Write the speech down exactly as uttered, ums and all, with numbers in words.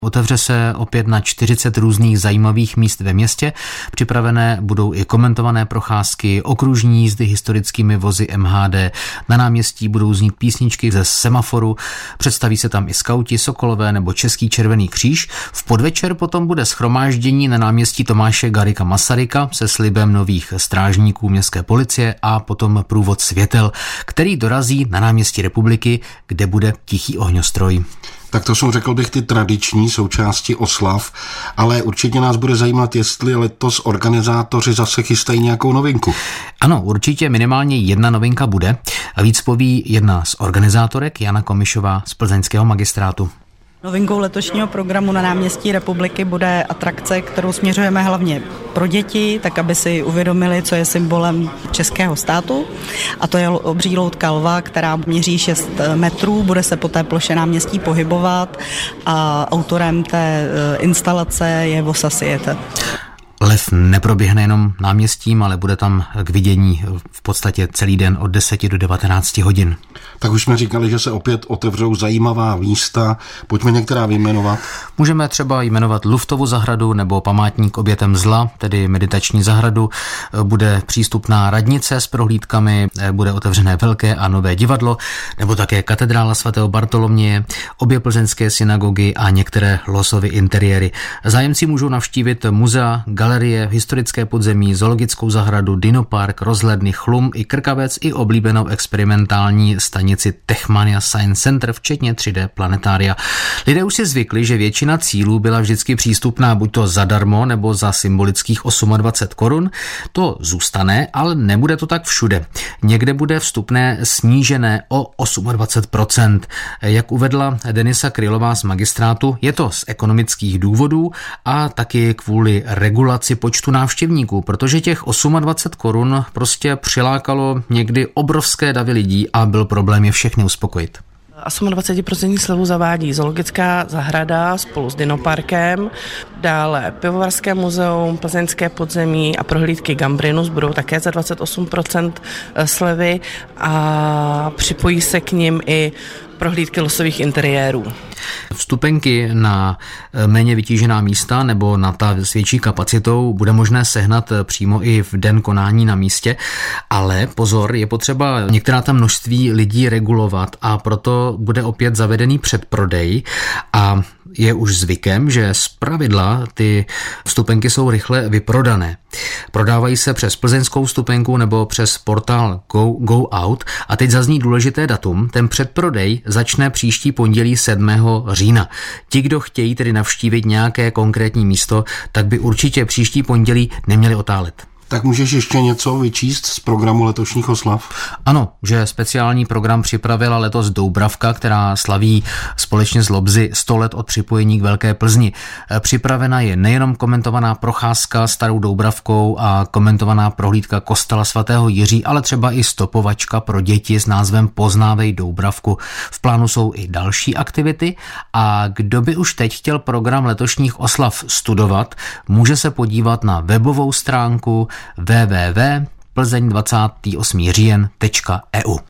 Otevře se opět na čtyřicet různých zajímavých míst ve městě. Připravené budou i komentované procházky, okružní jízdy historickými vozy M H D. Na náměstí budou znít písničky ze semaforu, představí se tam i skauti, sokolové nebo Český červený kříž. V podvečer potom bude shromáždění na náměstí Tomáše Garrigua Masaryka se slibem nových strážníků městské policie a potom průvod světel, který dorazí na náměstí Republiky, kde bude tichý ohňostroj. Tak to jsou, řekl bych, ty tradiční součásti oslav, ale určitě nás bude zajímat, jestli letos organizátoři zase chystají nějakou novinku. Ano, určitě minimálně jedna novinka bude a víc poví jedna z organizátorek, Jana Komišová z plzeňského magistrátu. Novinkou letošního programu na náměstí Republiky bude atrakce, kterou směřujeme hlavně pro děti, tak aby si uvědomili, co je symbolem českého státu. A to je obří loutka lva, která měří šest metrů, bude se po té ploše náměstí pohybovat a autorem té instalace je Vosa Siete. Lev neproběhne jenom náměstím, ale bude tam k vidění v podstatě celý den od deseti do devatenácti hodin. Tak už jsme říkali, že se opět otevřou zajímavá místa. Pojďme některá vyjmenovat. Můžeme třeba jmenovat Luftovu zahradu nebo památník obětem zla, tedy meditační zahradu. Bude přístupná radnice s prohlídkami, bude otevřené velké a nové divadlo, nebo také katedrála svatého Bartoloměje, obě plzeňské synagogy a některé Losovy interiéry. Zájemci můžou navštívit muzea, galerie, historické podzemí, zoologickou zahradu, dinopark, rozhledny, Chlum i Krkavec i oblíbenou experimentální stanici Techmania Science Center, včetně tři dé planetária. Lidé už si zvykli, že většina cílů byla vždycky přístupná buď to zadarmo nebo za symbolických dvacet osm korun. To zůstane, ale nebude to tak všude. Někde bude vstupné snížené o dvacet osm procent. Jak uvedla Denisa Krylová z magistrátu, je to z ekonomických důvodů a taky kvůli regulaci počtu návštěvníků, protože těch dvacet osm korun prostě přilákalo někdy obrovské davy lidí a byl problém je všechny uspokojit. dvacet osm procent slevu zavádí zoologická zahrada spolu s dinoparkem, dále pivovarské muzeum, plzeňské podzemí a prohlídky Gambrinus budou také za dvacet osm procent slevy a připojí se k nim i prohlídky losových interiérů. Vstupenky na méně vytížená místa nebo na ta s větší kapacitou bude možné sehnat přímo i v den konání na místě, ale pozor, je potřeba některá ta množství lidí regulovat a proto bude opět zavedený předprodej a je už zvykem, že zpravidla ty vstupenky jsou rychle vyprodané. Prodávají se přes plzeňskou vstupenku nebo přes portál Go, Go Out a teď zazní důležité datum. Ten předprodej začne příští pondělí sedmého října. Ti, kdo chtějí tedy navštívit nějaké konkrétní místo, tak by určitě příští pondělí neměli otálet. Tak můžeš ještě něco vyčíst z programu letošních oslav? Ano, že speciální program připravila letos Doubravka, která slaví společně s Lobzy sto let od připojení k Velké Plzni. Připravena je nejenom komentovaná procházka starou Doubravkou a komentovaná prohlídka kostela svatého Jiří, ale třeba i stopovačka pro děti s názvem Poznávej Doubravku. V plánu jsou i další aktivity a kdo by už teď chtěl program letošních oslav studovat, může se podívat na webovou stránku w w w tečka plzeň dvacátý osmý říjen tečka e u.